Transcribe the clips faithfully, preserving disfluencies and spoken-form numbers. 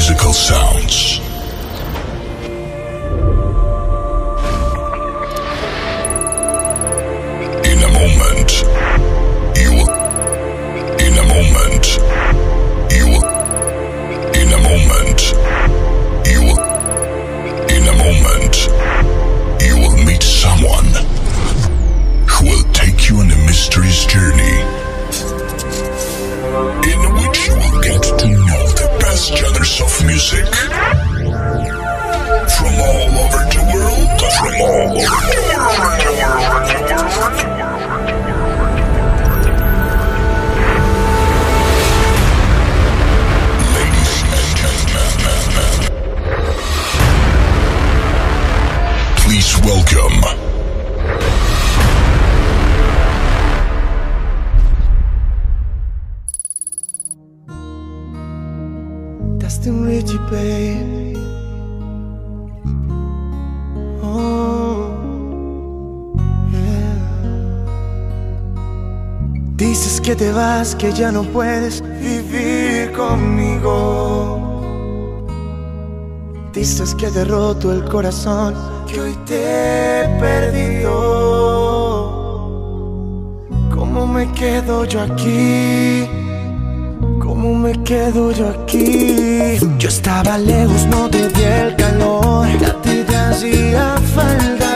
musical sounds. In a moment, you will. In a moment, you will. In a moment, you will. In a moment, you will meet someone who will take you on a mysterious journey, in which you will get to know the best genres of music from all over the world. From all over the world. Ladies and gentlemen, please welcome Dustin Richie, babe. Oh, yeah. Dices que te vas, que ya no puedes vivir conmigo. Dices que te he roto el corazón, que hoy te he perdido. ¿Cómo me quedo yo aquí? ¿Cómo me quedo yo aquí? Yo estaba lejos, no te di el calor que a ti te hacía falta.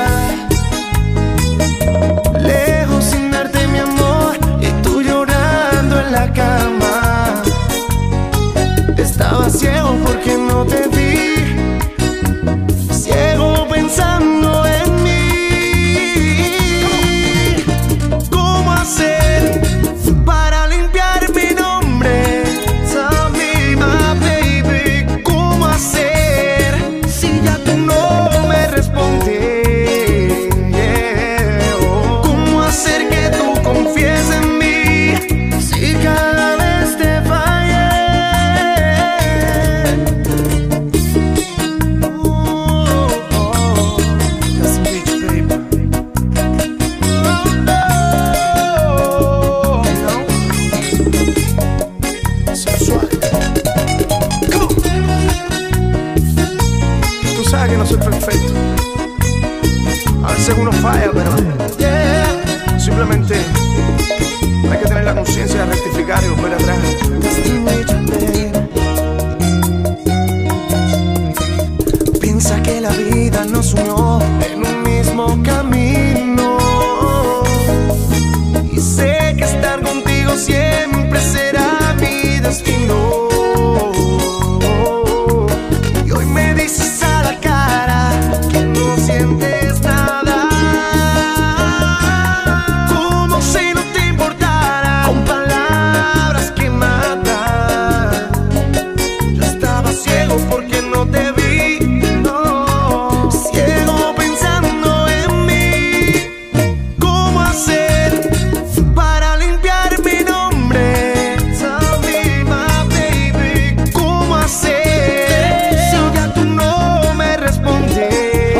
Lejos sin darte mi amor y tú llorando en la cama. Estaba ciego porque no te vi, ciego pensando en mí. ¿Cómo hacer para limpiar mi nombre? Si ya tú no me respondes, yeah. Oh. ¿Cómo hacer que tú confíes en mí si cada vez te fallé? Oh, oh. That's a bitch, baby. Oh, no. Sensual. Tú sabes que no soy perfecto, a veces uno falla, pero yeah. Simplemente hay que tener la conciencia de rectificar y volver atrás. Piensa que la vida nos unió en un mismo camino, y sé que estar contigo siempre será mi destino. Sientes nada, como si no te importara, con palabras que matan. Yo estaba ciego porque no te vi, no, ciego pensando en mí. ¿Cómo hacer para limpiar mi nombre? Tell me, my baby. ¿Cómo hacer si ya tú no me respondes?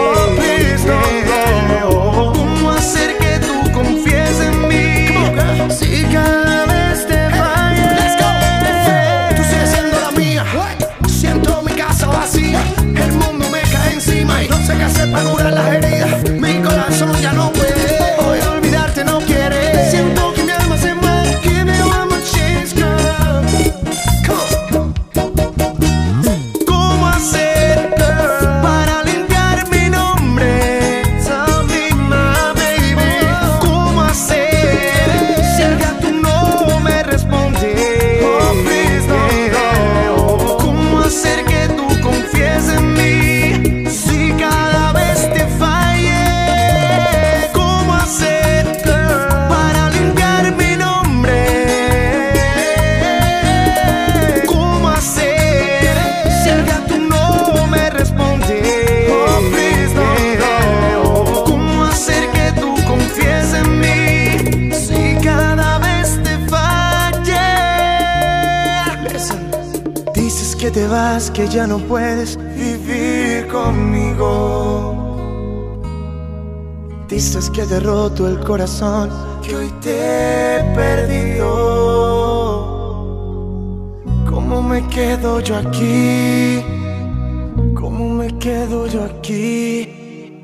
Si cada vez te fallé, let's go. Tú sigues siendo la mía. Siento mi casa vacía, el mundo me cae encima y no sé qué hacer para curar las heridas. Mi corazón ya no puede, hoy olvidarte no quiere. Siento que mi alma se muere. Give me one more chance, girl. Come on. ¿Cómo hacer, girl, para limpiar mi nombre? Tell me, my baby. ¿Cómo hacer? ¿Cómo hacer que tú confíes en mí si cada vez te fallé? ¿Cómo hacer, girl, para limpiar mi nombre? ¿Cómo hacer si ya tú no me respondes? ¿Cómo hacer que tú confíes en mí si cada vez te fallé? Listen. Dices que te vas, que ya no puedes vivir conmigo. Dices que te he roto el corazón, que hoy te he perdido. ¿Cómo me quedo? quedo yo aquí? ¿Cómo me quedo yo aquí?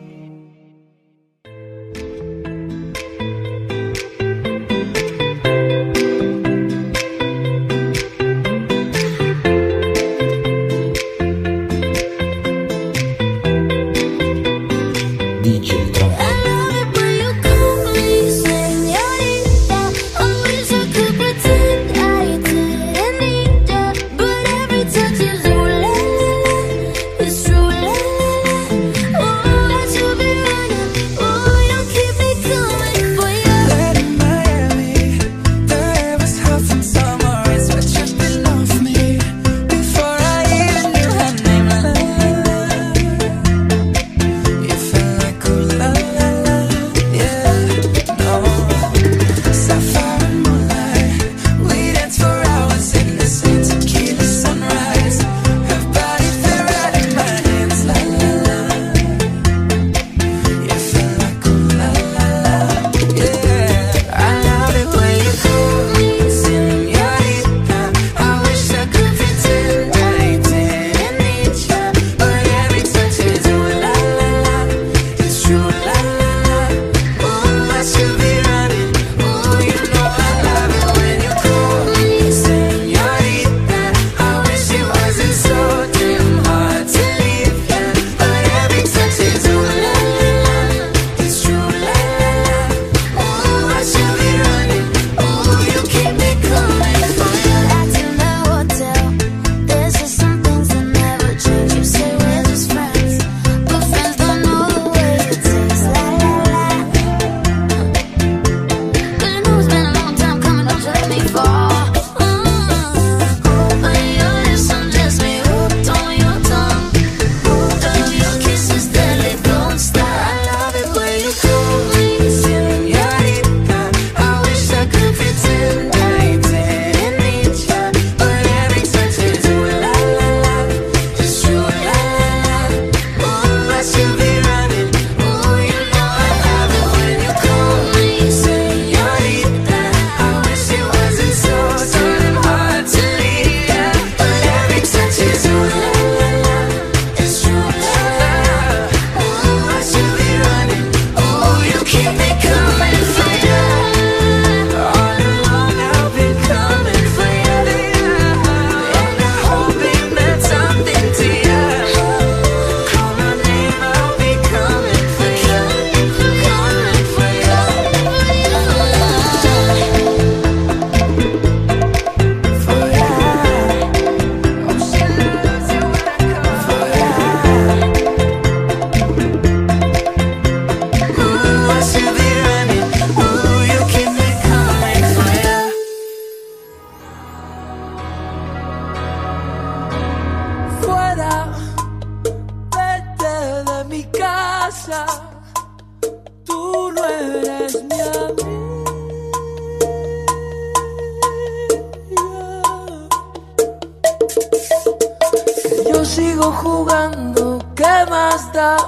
Sigo jugando, ¿qué más da?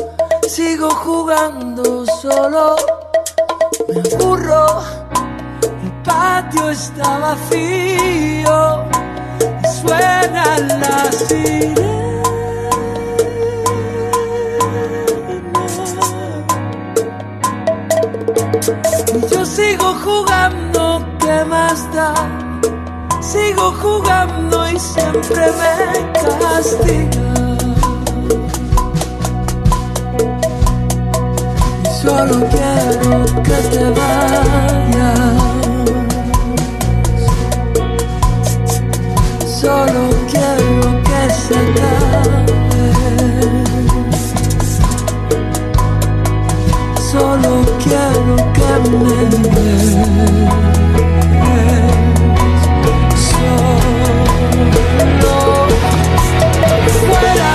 Sigo jugando solo. Me aburro, el patio está vacío y suenan las sirenas. Y yo sigo jugando, ¿qué más da? Sigo jugando y siempre me castiga. Y solo quiero que te vayas. Solo quiero que se acabe. Solo quiero que me des. Fuera,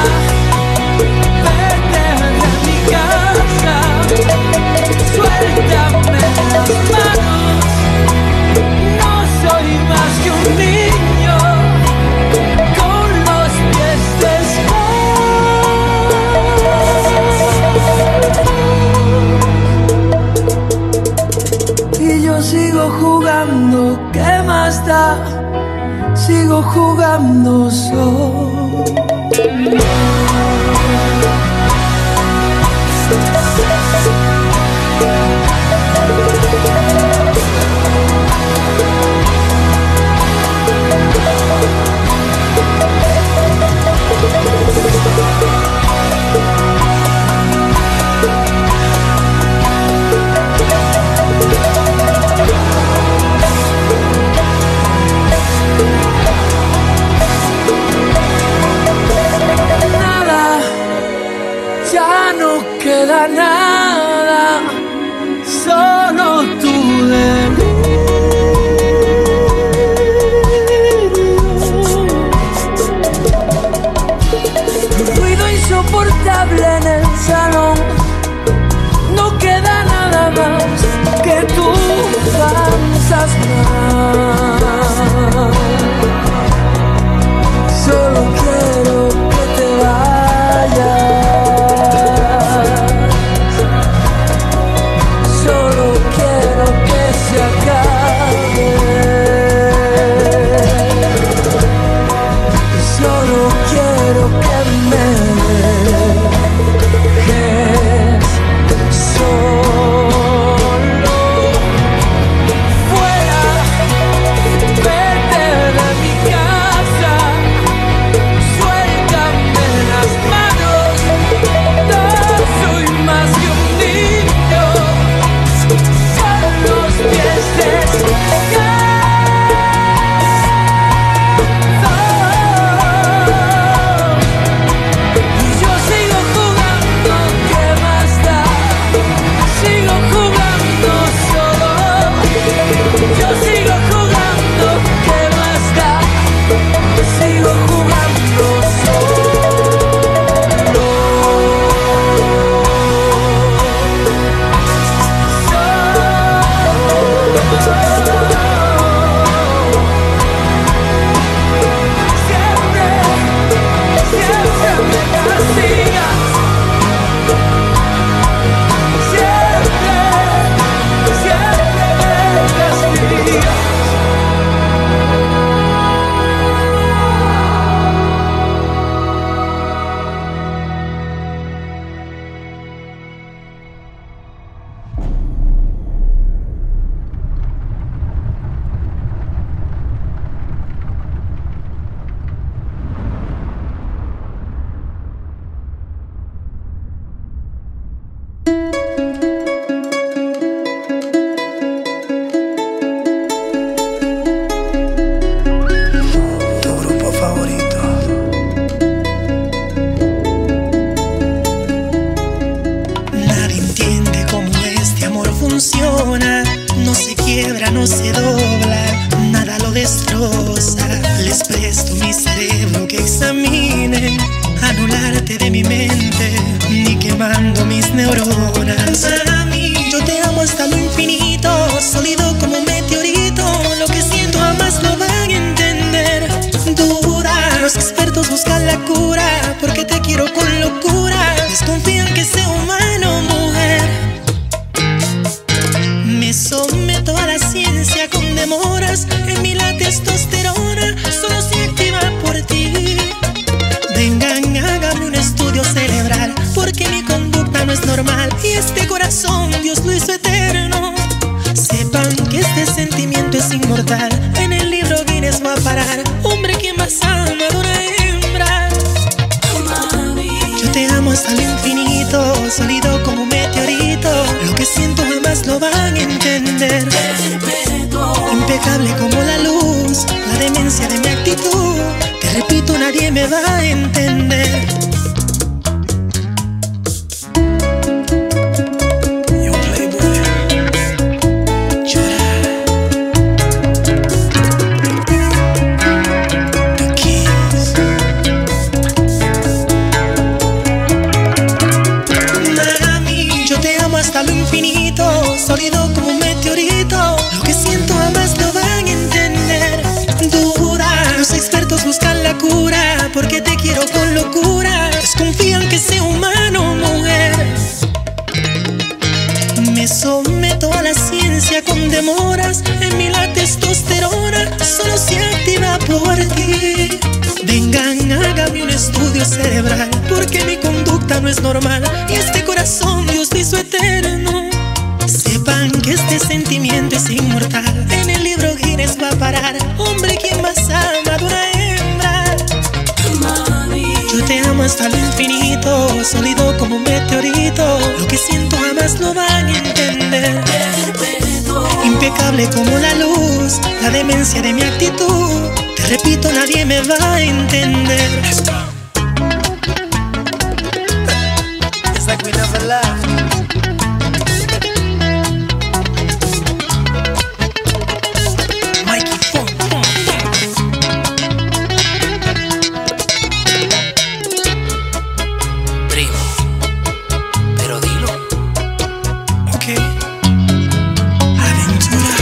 vete de mi casa, suéltame las manos, no soy más que un niño con los pies descalzos. Y yo sigo jugando, ¿qué más da? sigo jugando solo. Nada, ya no queda nada, solo tu delirio. Ruido insoportable en el salón, no queda nada más que tu fantasma. Solo quiero que te vayas, solo quiero que se acabe, solo quiero que me dejes solo. Fuera, vete de mi casa, suéltame las manos, no soy más que un niño, con los pies descalzos. Y yo sigo jugando, ¿qué más da? Sigo jugando solo. Yo sigo jugando, ¿qué más da? Sigo jugando solo. Siempre, siempre me castigas. Siempre, siempre me castigas. Tu grupo favorito. Nadie entiende cómo este amor funciona. No se quiebra, no se dobla, nada lo destroza. Les presto mi cerebro que examinen, anularte de mi mente, ni quemando mis neuronas. Mami, yo te amo hasta lo infinito, sólido como un meteorito. Lo que siento jamás lo van a entender. Duda, los expertos buscan la cura, porque te quiero con locura. Desconfían que sea humano, mujer. Me someto a la ciencia con demoras. En mí la testosterona solo se activa por ti. Vengan, hágame un estudio cerebral, porque mi conducta no es normal. Y este corazón Dios lo hizo eterno. Sepan que este sentimiento es inmortal. En el libro Guinness va a parar. Hombre que más ama de una hembra. Yo te amo hasta lo infinito, sólido como un meteorito. Lo que siento jamás lo van a entender. Impecable como la luz, la demencia de mi actitud. Te repito, nadie me va a entender. Yo Playboy. The Kings. Mami, yo te amo hasta lo infinito, sólido como un meteorito. Lo que siento jamás lo van a entender. Duda, los expertos buscan la cura, porque te quiero con estudio cerebral, porque mi conducta no es normal y este corazón Dios lo hizo eterno. Sepan que este sentimiento es inmortal, en el libro Guinness va a parar. Hombre, ¿quién más ama de una hembra? Mami, yo te amo hasta lo infinito, sólido como un meteorito. Lo que siento jamás lo van a entender. Impecable como la luz, la demencia de mi actitud. Te repito, nadie me va a entender. It's like we never left. Mikey Funk, funk, funk. Primo, pero dilo. Ok. Aventura.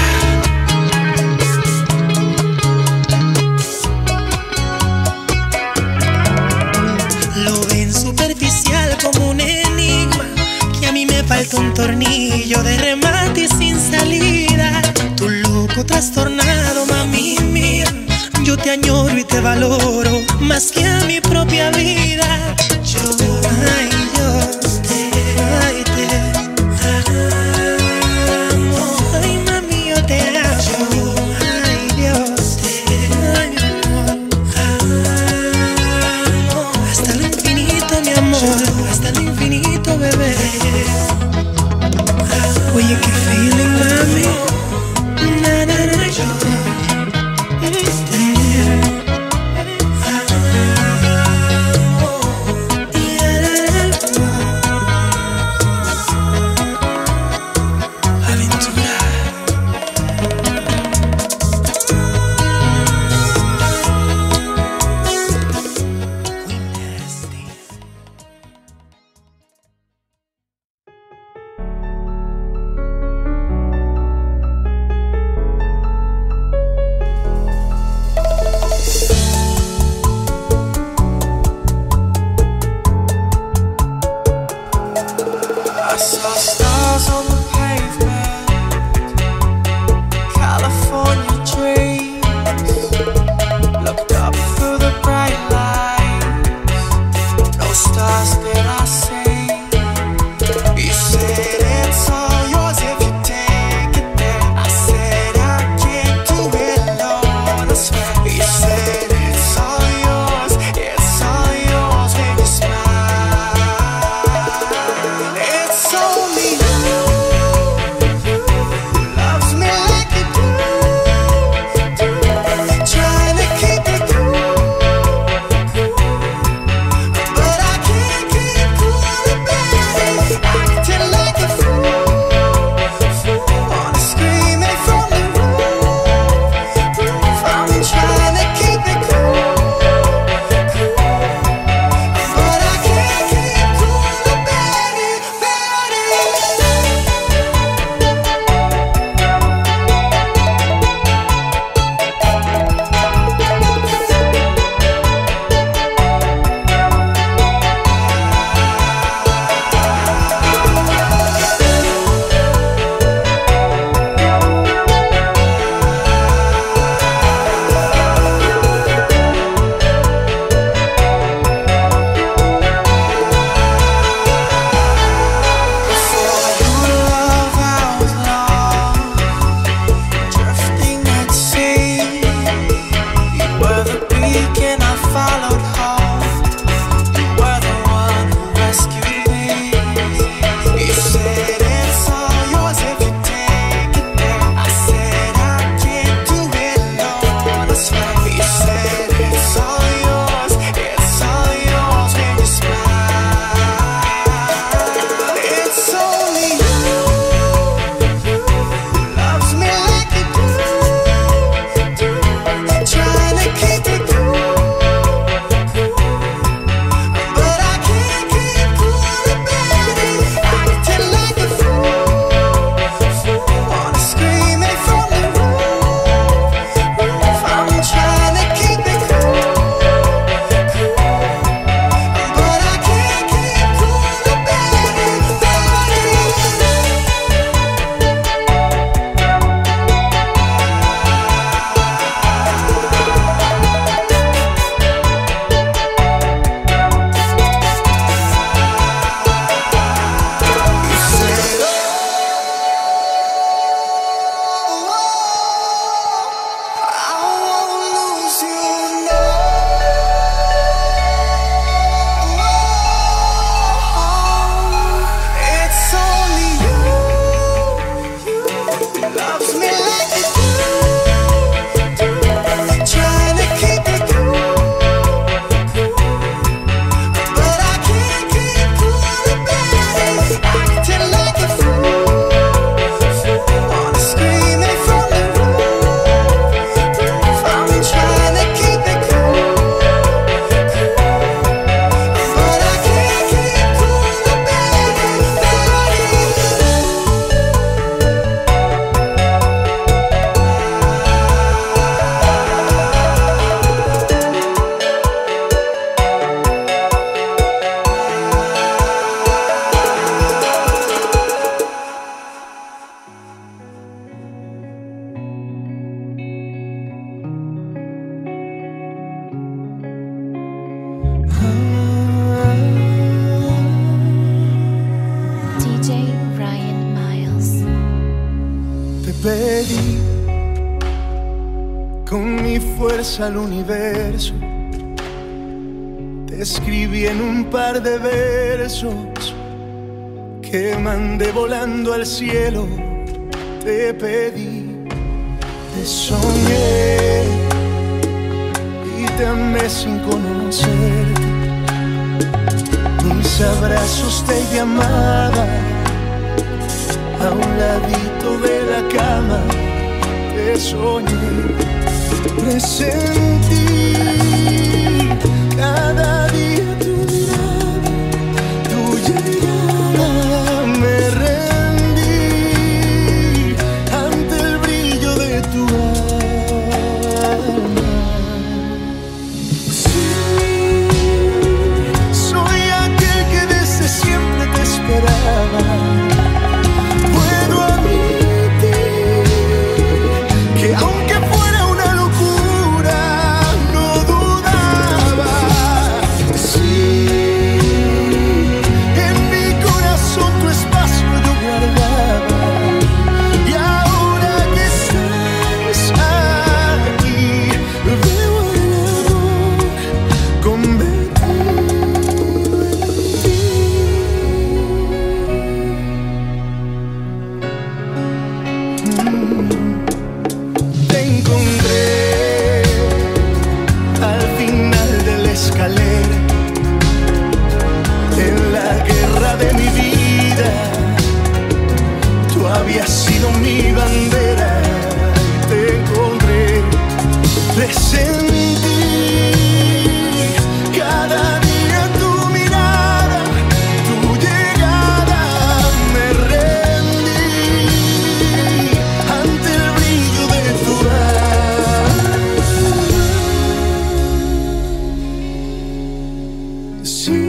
Lo ven superficial como un enigma, que a mí me falta un tornillo de remate y sin salida. Tu loco trastornado, mami mía, yo te añoro y te valoro más que a mi propia vida. Yo, ay, yo te, ay, te amo. Ay, mami, yo te amo. Ay, Dios, te amo, amo. Hasta lo infinito, mi amor, hasta lo infinito, bebé. Oye, qué feeling, mami. Na, na, na, yo. al universo. Te escribí en un par de versos que mandé volando al cielo. Te pedí, te soñé y te amé sin conocerte. Mis abrazos te llamaban a un ladito de la cama. Te soñé, presentí cada día tu mirada, tu llegada. Me rendí ante el brillo de tu alma. Sí, soy aquel que desde siempre te esperaba. Puedo admitir que aunque fuera una locura, no dudaba. Sí, en mi corazón tu espacio yo guardaba. Y ahora que estás aquí, veo el amor convertido en ti. Te encontré al final de la escalera, en la guerra de mi vida. Tú habías sido mi bandera y te encontré. Presentí cada día tu mirada, tu llegada. Me rendí ante el brillo de tu alma. Sí,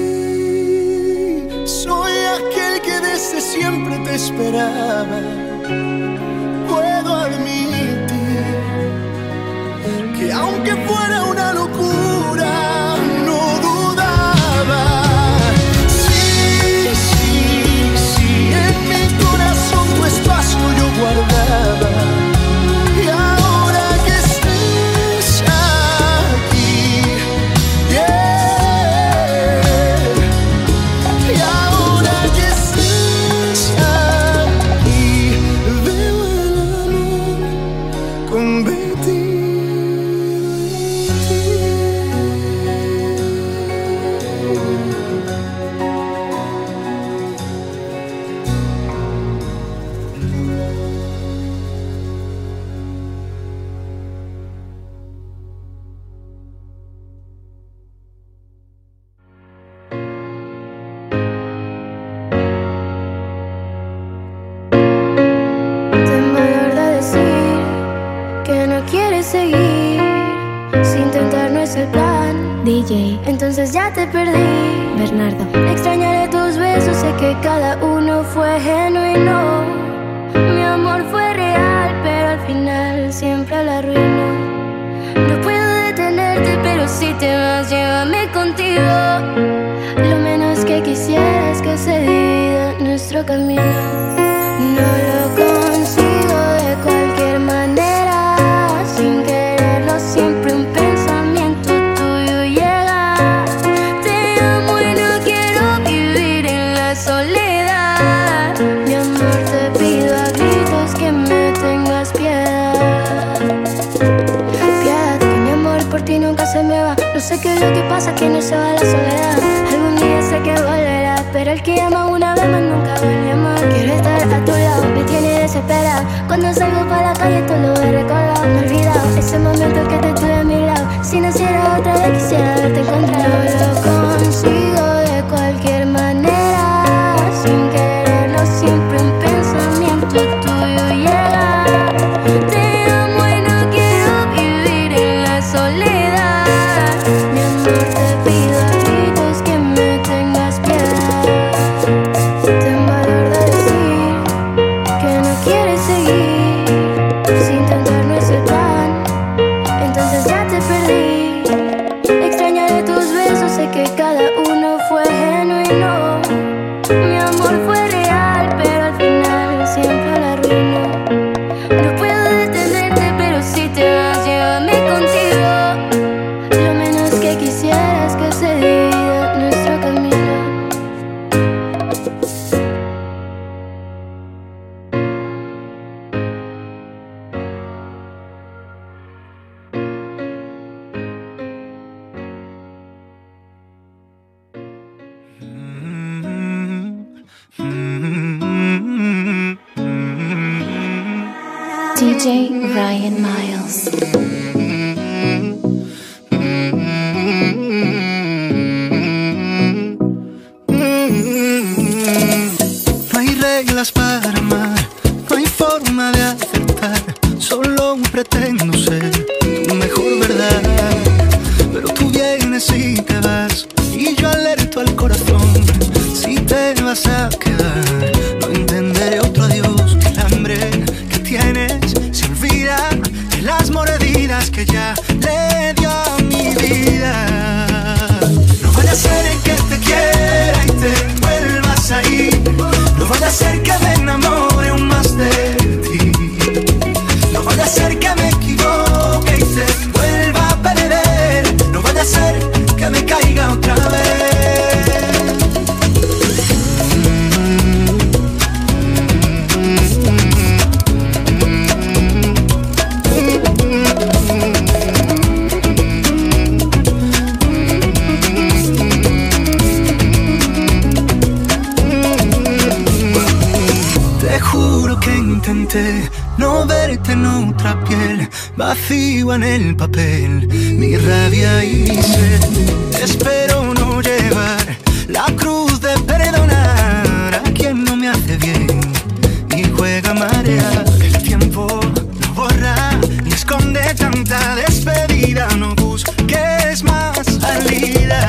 soy aquel que desde siempre te esperaba. Puedo admitir que aunque fuera una locura, no dudaba. Sí, sí, sí, en mi corazón tu espacio yo guardaba. Y ahora que estás aquí, yeah. Y ahora que estás aquí, veo el amor convertido en ti. Ten valor de decir que no quieres seguir. Si intentar no es el plan, D J, entonces ya te perdí. Bernardo, extrañaré tus besos, sé que cada uno fue genuino. Mi amor fue real, pero al final siempre la arruinó. No puedo detenerte, pero si te vas, llévame contigo. Lo menos que quisiera es que se divida nuestro camino. No lo consigo de cualquier manera, sin quererlo siempre un pensamiento tuyo llega. Te amo y no quiero vivir en la soledad. Mi amor, te pido a gritos que me tengas piedad. Piedad, que mi amor por ti nunca se me va. No sé qué es lo que pasa, que no se va la soledad. Algún día sé que volverá, pero el que ama una vez más nunca vuelve a amar. Quiero estar a tu lado, me tiene desesperada. Cuando salgo para la calle todo lo he recordado. No he olvidado ese momento que te tuve a mi lado. Si naciera otra vez quisiera verte encontrado. Lo consigo de cualquier manera, sin quererlo siempre un pensamiento tuyo llega. Te amo y no quiero vivir en la soledad. Mi amor, te pido a gritos que me tengas piedad. Ten valor de decir que no quieres seguir. Si intentar no es el plan, entonces ya te perdí. J Ryan Miles. No hay reglas para amar, no hay forma de acertar. Solo pretendo ser tu mejor verdad. Pero tú vienes y te vas, y yo alerto al corazón. Si te vas a quedar, no entenderé otro adiós. El hambre que tienes se olvida de las mordidas que ya le dio a mi vida. No vaya a ser que te quiera y te vuelvas a ir. No vaya a ser que me enamore aún más de ti. No vaya a ser que me equivoque y te vuelva a perder. No vaya a ser que me caiga otra vez. Intenté no verte en otra piel, vacío en el papel, mi rabia y mi sed. Espero no llevar la cruz de perdonar a quien no me hace bien y juega a marear. El tiempo no borra ni esconde tanta despedida, no busques más salida.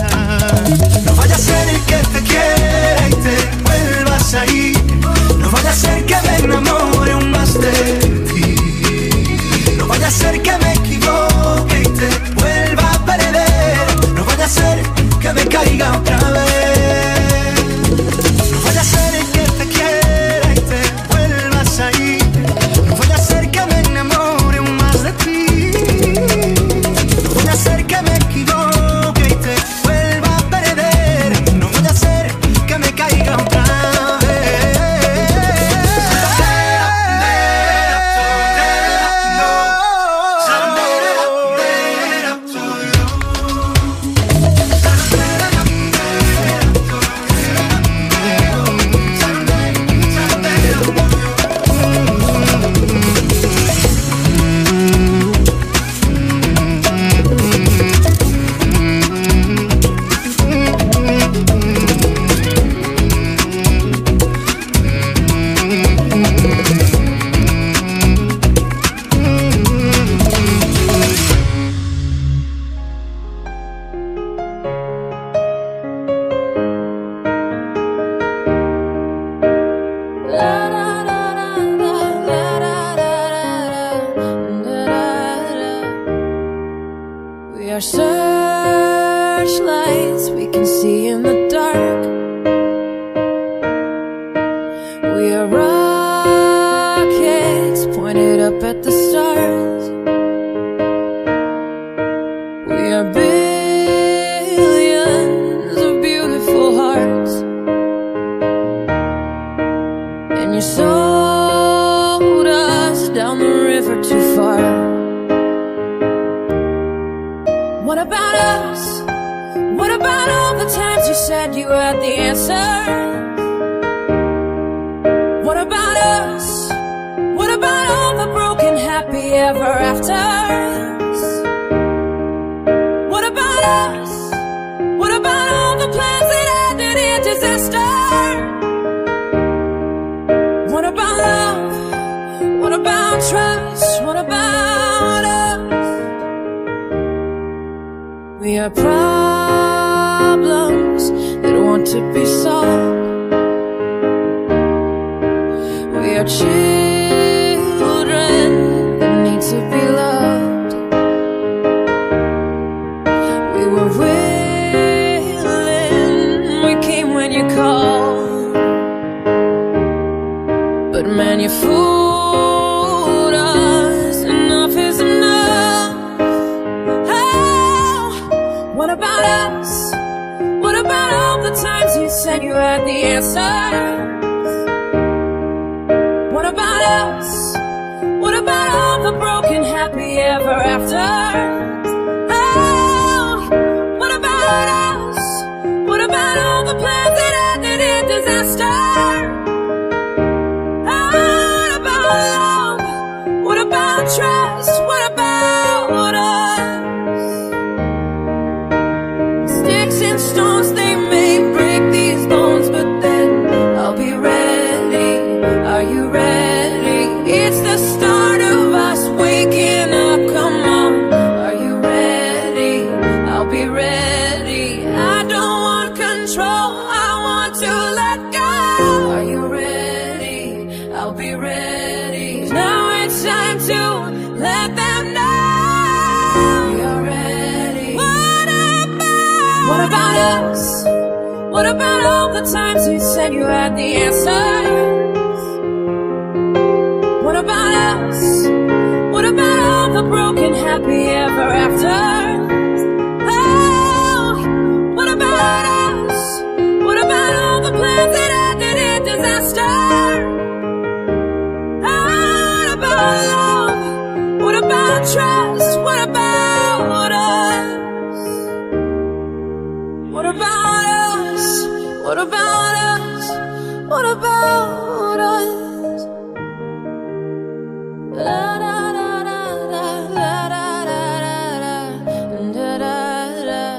No vaya a ser que te quiera y te vuelvas a ir. No vaya a ser que me enamore aún más de ti. No vaya a ser que me equivoque y te vuelva a perder. No vaya a ser que me caiga otra vez. No vaya a ser que te quiera y te vuelvas a ir. No vaya a ser que me enamore aún más de ti. No vaya a ser que me equivoque y te vuelva a perder. No vaya a ser que me caiga otra vez. What us? What about all the times you said you had the answers? What about us? What about all the broken happy ever afters? Oh, what about us? What about all the plans that ended in disaster? Oh, what about love? What about trust? What about us? What about us? What about us? What about us? La, da, da, da, da, da, da, da, da, da, da.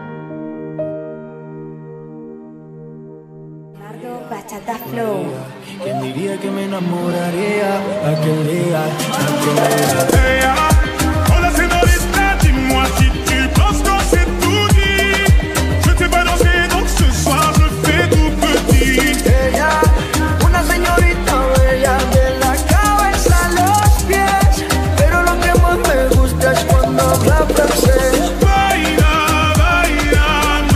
Nardo Bachata Flow. ¿Quién diría que me enamoraría aquel día, aquel día? Hola señorita, dis-moi si tu penses que c'est tout dit. Je t'ai pas dansé, donc ce soir je fais tout petit. Ella, una señorita bella de la cabeza a los pies, pero lo que más me gusta es cuando habla francés. Baila, baila,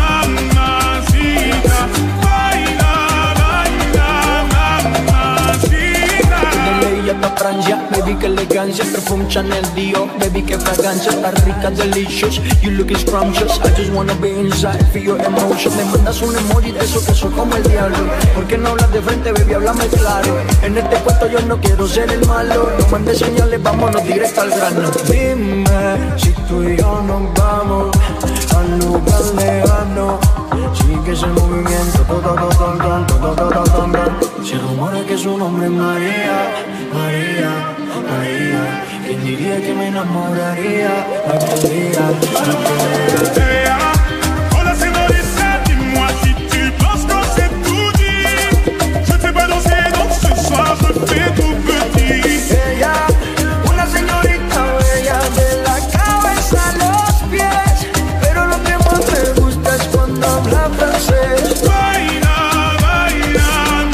mamacita. Baila, baila, mamacita. De ella hasta Francia, baby, que elegancia. Perfume Chanel, Dior, baby, que fragancia. Está rica, delicious, you look scrumptious. I just wanna be inside, feel your emotion. Me mandas un emoji de eso que soy como el diablo. ¿Por qué no hablas de frente, baby? Háblame claro. En este cuento yo no quiero ser el malo. No mandes señales, vámonos directo al grano. Dime si tú y yo nos vamos al lugar lejano. Sigue ese movimiento, todo, todo, todo, todo, todo, todo, todo. Se rumora que su nombre es María, María, María. ¿Quién diría que me enamoraría aquel día, aquel día? Hola señorita, dis-moi si tu penses que c'est tout dit. Je t'ai pas dansé, donc ce soir je fais tout petit. Ella, una señorita bella de la cabeza a los pies, pero lo que más me gusta es cuando habla francés. Baila, baila,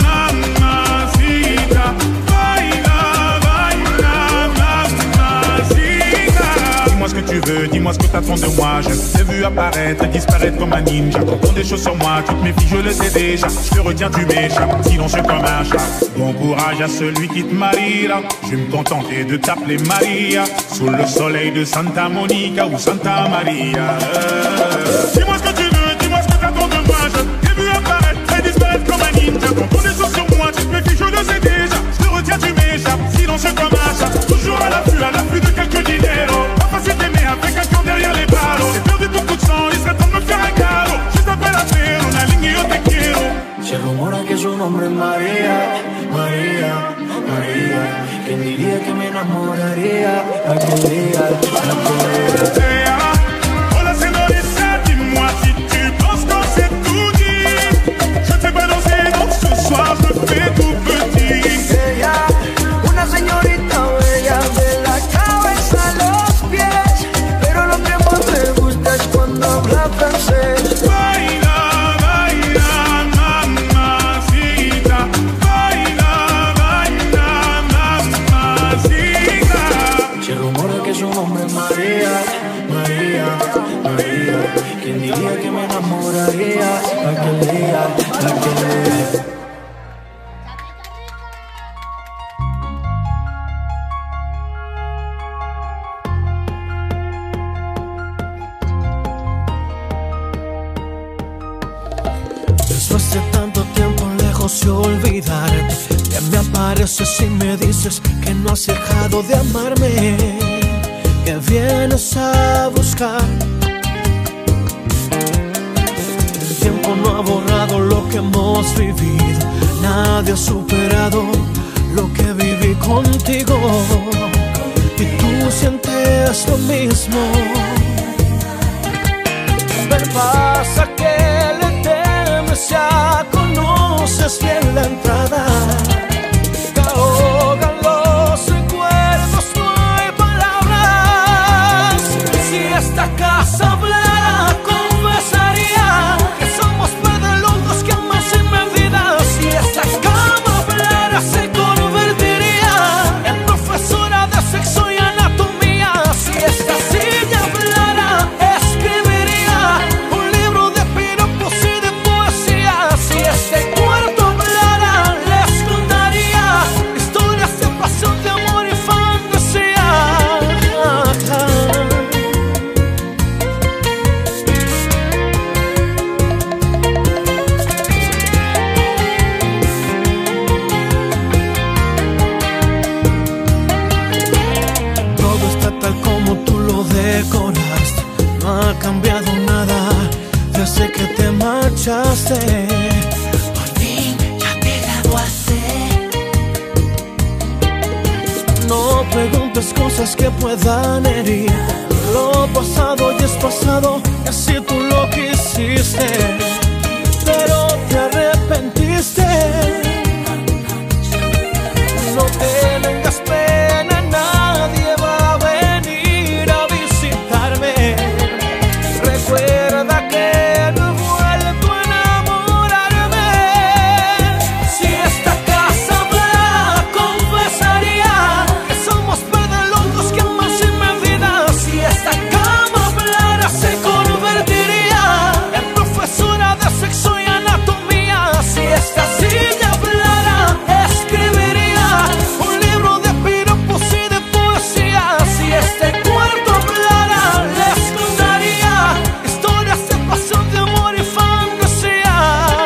mamacita. Baila, baila, mamacita. Dis-moi ce que tu veux, dis-moi ce que t'attends de moi. Je t'ai vu apparaître et disparaître comme un ninja. Quand des choses sur moi, tu te méfies, je le sais déjà. Je te retiens, tu m'échappes, silencieux comme un chat. Bon courage à celui qui te mariera. Je vais me contenter de t'appeler Maria. Sous le soleil de Santa Monica ou Santa Maria. Euh, Dis-moi ce que tu veux, dis-moi ce que t'attends de moi. Je t'ai vu apparaître et disparaître comme un ninja. Quand des choses sur moi, tu te méfies, je le sais déjà. Je te retiens, tu m'échappes, silencieux comme un chat. Toujours à l'affût, à l'affût de quelques dineros. Pas facile d'aimer avec un cœur derrière les barreaux. J'ai perdu beaucoup de sang, il serait temps de me faire un cadeau. Juste après la paix, on a ligné, yo te quiero. Se rumora que su nombre es María, María, María. ¿Quién diría que me enamoraría aquel día, aquel día? Hola señorita, dis-moi si tu penses que c'est tout dit. Je t'ai pas dansé, donc ce soir je fais tout petit. Ella, una señorita bella de la cabeza a los pies, pero lo que más me gusta es cuando habla francés. Baila, baila, mamacita. Baila, baila, mamacita. Se rumora que su nombre es María, María, María. ¿Quién diría que me enamoraría aquel día, aquel día? Después de tanto tiempo lejos de olvidarte, que me apareces y me dices que no has dejado de amarme, que vienes a buscar. El tiempo no ha borrado lo que hemos vivido, nadie ha superado lo que viví contigo, y tú sientes lo mismo. Pero pasa que le temes, ya conoces bien la entrada, que ahogan los recuerdos, no hay palabras. Si esta casa hablara, confesaría que somos perdidos que aman sin medida. Si esta cama hablara, se convertiría en profesora de sexo y anatomía. Si esta silla hablara, escribiría un libro de piropos ha cambiado nada desde que te marchaste. Por fin ya te graduaste. No preguntes cosas que puedan herir. Lo pasado ya es pasado, y así tú lo quisiste, pero te arrepentiste. No tengas pena, nadie va a venir a visitarme. Recuerda que no he vuelto a enamorarme. Si esta casa hablara, confesaría que somos perdalongos que aman sin medida. Si esta cama hablara, se convertiría en profesora de sexo y anatomía. Si esta silla hablara, escribiría un libro de piropos y de poesía. Si este cuarto hablara, les contaría historias de pasión, de amor y fantasía.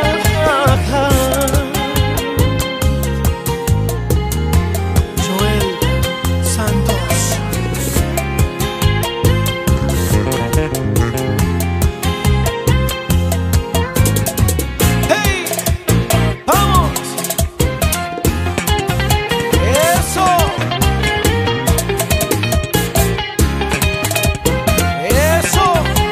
Joel Santos. ¡Hey! ¡Vamos! ¡Eso! ¡Eso!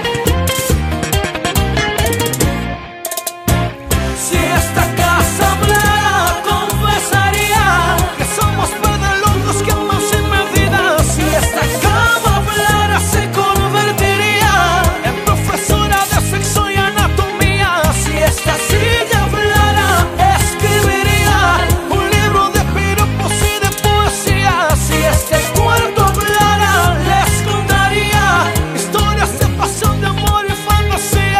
Si esta casa hablara, confesaría que somos perdalongos que aman sin medida. Si esta cama hablara, se convertiría en profesora de sexo y anatomía. Si esta silla hablara, escribiría un libro de piropos y de poesía. Si este cuarto hablara, les contaría historias de pasión, de amor y fantasía.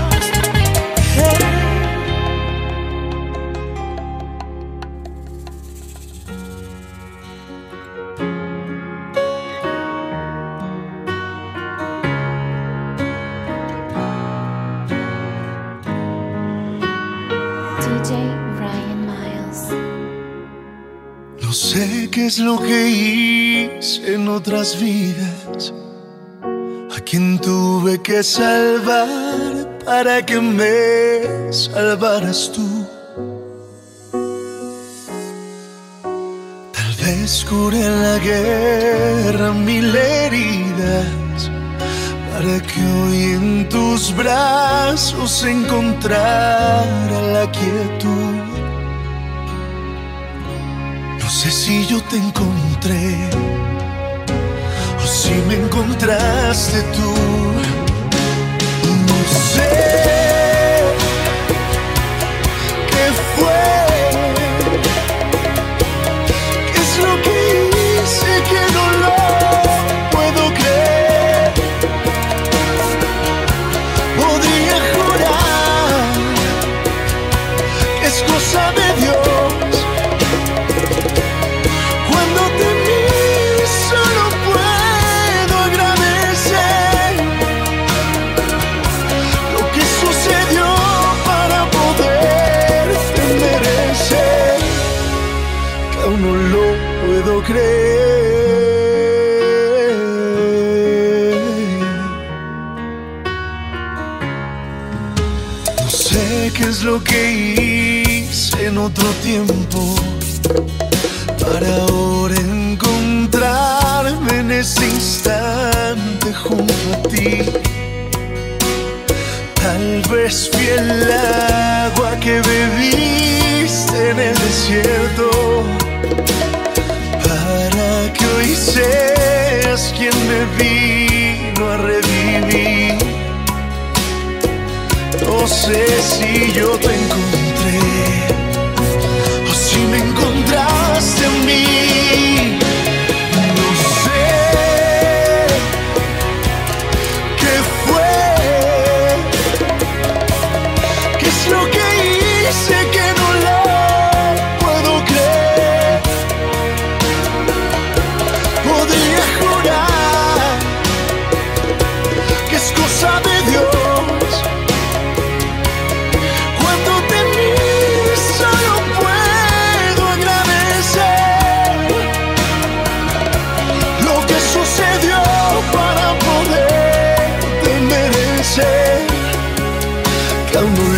D J Ryan Miles. No sé qué es lo que hice en otras vidas, a quien tuve que salvar para que me salvaras tú. Tal vez curé en la guerra mil heridas, para que hoy en tus brazos encontrara la quietud. No sé si yo te encontré o si me encontraste tú. No sé qué fue, qué es lo que hice que no lo puedo creer. Podría jurar que es cosa de Dios. Cuando te vi solo puedo agradecer lo que sucedió para poderte merecer, que aún no lo puedo creer. No sé qué es lo que hice en otro tiempo para ahora encontrarme en ese instante junto a ti. Tal vez fui el agua que bebiste en el desierto, para que hoy seas quien me vino a revivir. No sé si yo te encontré o si me encontraste en mí. No sé qué fue, qué es lo que hice que no lo puedo creer. Podría jurar que es cosa de Dios. Cuando te vi solo puedo agradecer lo que sucedió para poderte un